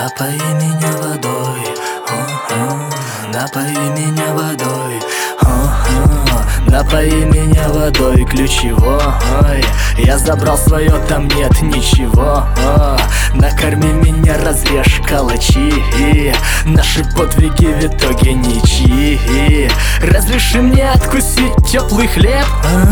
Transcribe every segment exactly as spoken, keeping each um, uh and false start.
Напои меня водой, о-о, напои меня водой, о-о, напои меня водой ключевой. Я забрал свое, там нет ничего. Накорми меня, разрежь калачи. Наши подвиги в итоге ничьи. Разреши мне откусить теплый хлеб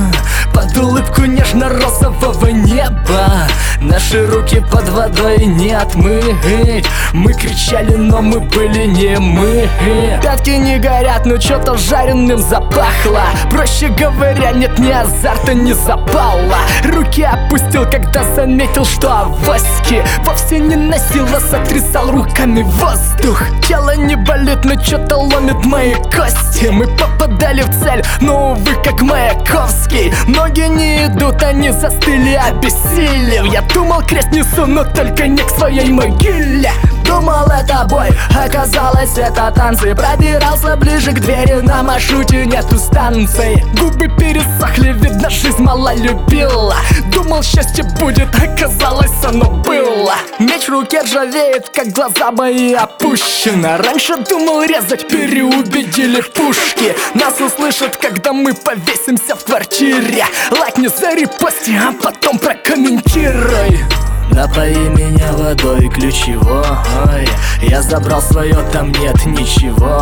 под улыбку нежно-розового неба. Наши руки под водой не отмыть. Мы кричали, но мы были не мы. Пятки не горят, но что-то жареным запахло. Проще говоря, нет ни азарта, ни запала. Руки опустил, когда заметил, что авоськи вовсе не носила, сотрясал руками воздух. Тело не болит, но что-то ломит мои кости. Мы попадали в цель, но увы, как Маяковский. Ноги не идут, они застыли, обессилев. Я думал, крест несу, но только не к своей могиле. Думал, это бой, оказалось, это танцы. Пробирался ближе к двери, на маршруте нету станций. Губы пересохли, видно, жизнь мало любила. Думал, счастье будет, оказалось, оно было. Меч в руке ржавеет, как глаза мои опущены. Раньше думал резать, переубедили пушки. Нас услышат, когда мы повесимся в квартире. Лайкни, зарепости, а потом прокомментируй. Напои меня водой ключевой. Я забрал свое, там нет ничего.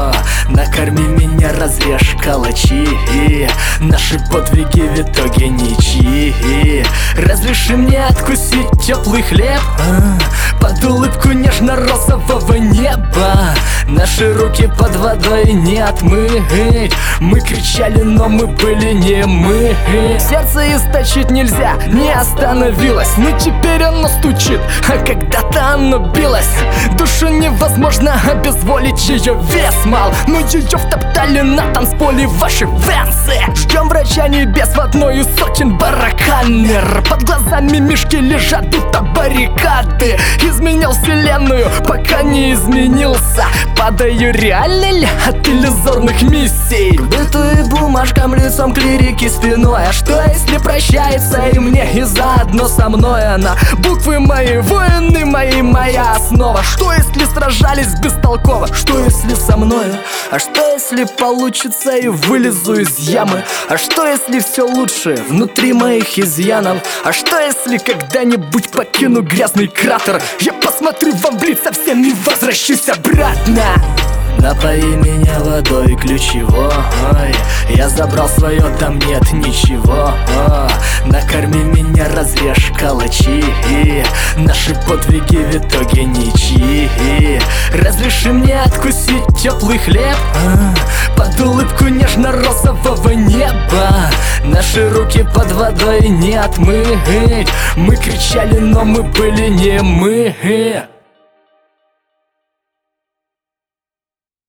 Накорми меня, разрежь калачи. Наши подвиги в итоге ничьи. Разреши мне откусить теплый хлеб под улыбку нежно-розового неба. Наши руки под водой не отмыть. Мы кричали, но мы были не мы. Сердце источить нельзя, не остановилось, но теперь оно стучит, а когда-то оно билось. Душу невозможно обезволить, ее вес мал, но ее втоптали на танцполе ваши венсы. Ждем врача небес в одной из сотен барокамер. Под глазами мишки лежат, будто баррикады. Изменял вселенную, пока не изменился. Падаю реально ли от иллюзорных миссий? Бытую бумажкам, лицом клирики спиной. А что если прощается и мне, и заодно со мной она? Буквы мои, воины мои, моя основа. Что если сражались бестолково? Что если со мною? А что если получится и вылезу из ямы? А что если все лучше внутри моих изъянов? А что если когда-нибудь покину грязный кратер? Я посмотрю вам в лица всем и возвращусь обратно. Напои меня водой ключевой. Я забрал свое, там нет ничего. Накорми меня, разрежь калачи. Наши подвиги в итоге ничьи. Разреши мне откусить теплый хлеб под улыбку нежно-розового неба. Наши руки под водой не отмыть. Мы кричали, но мы были не мы.